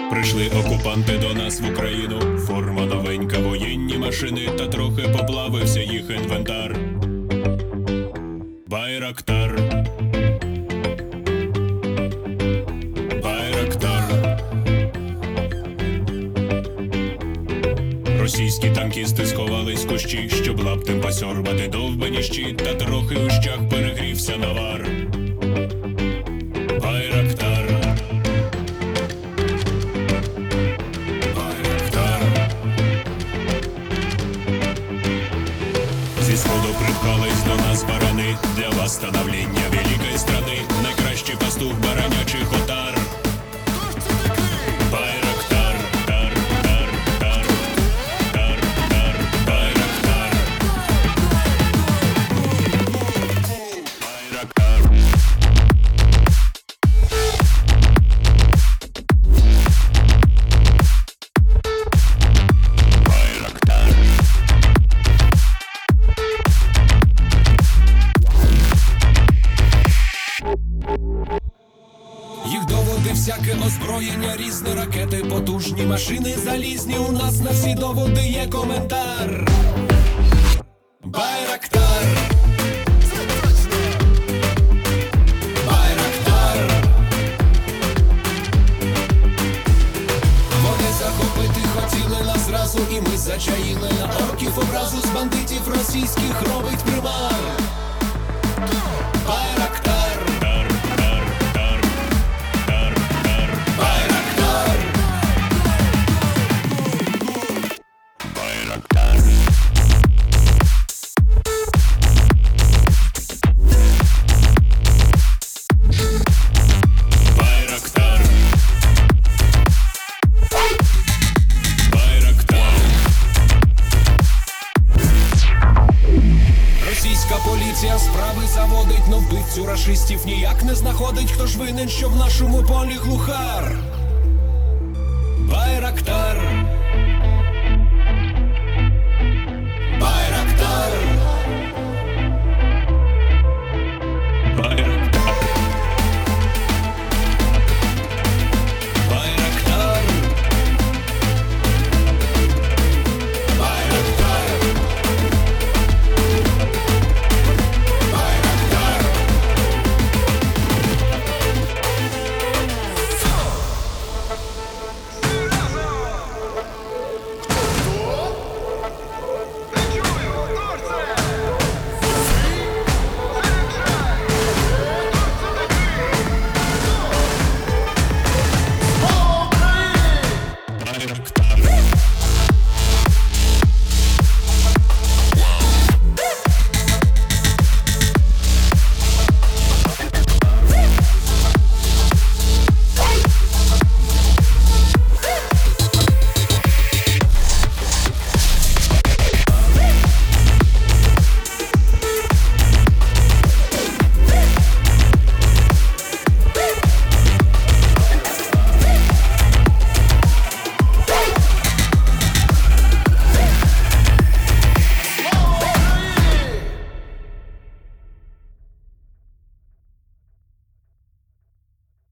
Прийшли окупанти до нас в Україну, форма новенька, воєнні машини, та трохи поплавився їх інвентар. Байрактар. Байрактар. Російські танкісти сховались в кущі, щоб лаптем посьорбати довбані щит, та трохи у щах перегрівся навар. Байрактар. Зі сходу припхались до нас барани, для восстановлення великої страни, найкращий пастух баранячих отар. Байрактар, тар, тар, тар, тар, тар, байрактар. Байрактар. Їх доводи, всяке озброєння, різні ракети, потужні машини залізні. У нас на всі доводи є коментар. Байрактар. Байрактар. Вони захопити хотіли нас зразу, і ми зачаїли на орків образу. З бандитів російських робить примар. Байрактар. Російська поліція справи заводить, но вбивцю рашистів ніяк не знаходить. Хто ж винен, що в нашому полі глухар? Байрактар.